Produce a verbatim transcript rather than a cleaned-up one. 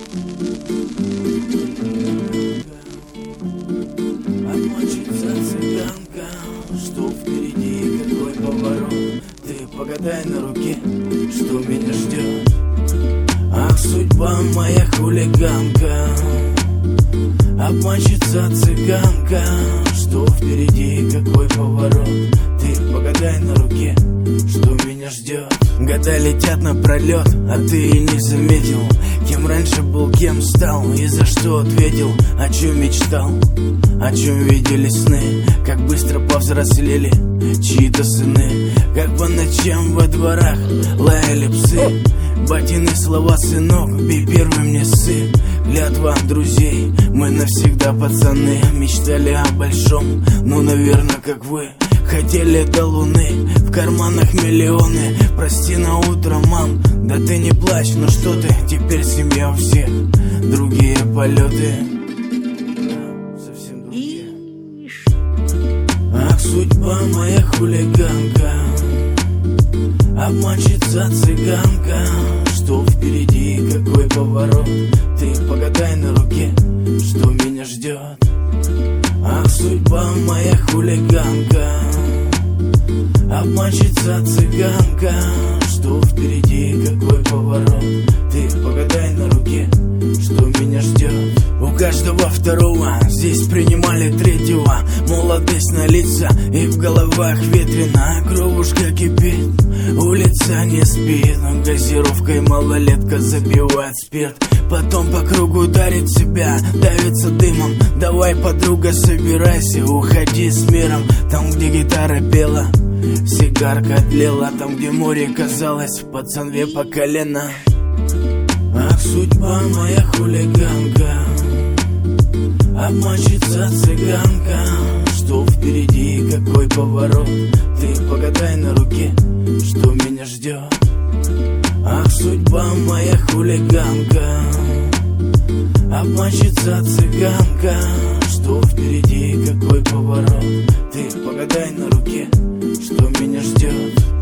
Обманщица цыганка, что впереди, какой поворот. Ты погадай на руке, что меня ждет. Ах, судьба моя хулиганка, обманщица цыганка, что впереди, какой поворот. Ты погадай на руке, что меня ждет. Года летят напролет, а ты и не заметил, кем раньше был, кем стал, и за что ответил, о чем мечтал, о чем видели сны, как быстро повзрослели чьи-то сыны, как по ночам во дворах лаяли псы. Батины слова: сынок, бей первый мне сын. Клятва друзей, мы навсегда пацаны. Мечтали о большом, ну, наверное, как вы. Хотели до луны, в карманах миллионы. Прости на утро, мам, да ты не плачь. Ну что ты, теперь семья у всех, другие полеты, совсем другие. Ах, судьба моя хулиганка, обманщица цыганка, что впереди, какой поворот. Ты погадай на руке, что меня ждет. Ах, судьба моя хулиганка, обманщица цыганка, что впереди, какой поворот. Ты погадай на руке, что меня ждет. У каждого второго здесь принимали третьего. Молодость на лица и в головах ветрено. Кровушка кипит, улица не спит. Газировкой малолетка забивает спирт. Потом по кругу дарит себя, давится дымом. Давай, подруга, собирайся, уходи с миром. Там, где гитара пела, сигарка тлела. Там, где море казалось, пацан две по колено. Ах, судьба моя хулиганка, обманщица цыганка, что впереди, какой поворот. Ты погадай на руке, что меня ждет. Ах, судьба моя хулиганка, обманщица цыганка, что впереди, какой поворот. Ты погадай на руке, что меня ждет.